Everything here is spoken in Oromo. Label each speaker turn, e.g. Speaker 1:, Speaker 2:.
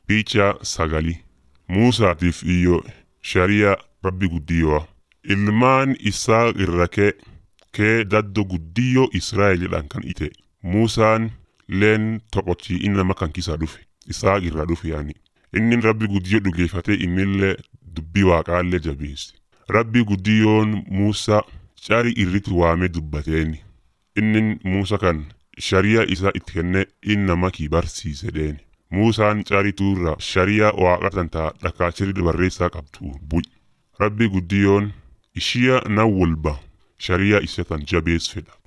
Speaker 1: Picha sagali Muusaatiif iyo shari'a Rabbi guddiyoo ilmaan isaa irra kee daddo guddiyoo Israa'eliidhaan kan ite Muusaan leen toqochi innama kan kisa dhufe isaa irra dhufe yaani inni Rabbi guddiyoo dhugeeffatee imillee dubbii waaqaallee jabeesse. Rabbi guddiyoon Muusaa cari irratti waamee dubbateeni inni Muusaa kan shari'a isaa itti kenne innama kii barsiise deeni. Muusaan caariturra shari'a waaqatan taa dhakaachiri barreessaa qabdu bu'i. Rabbi guddiyoon ishiya na walba shari'a isa tan jabees fedha.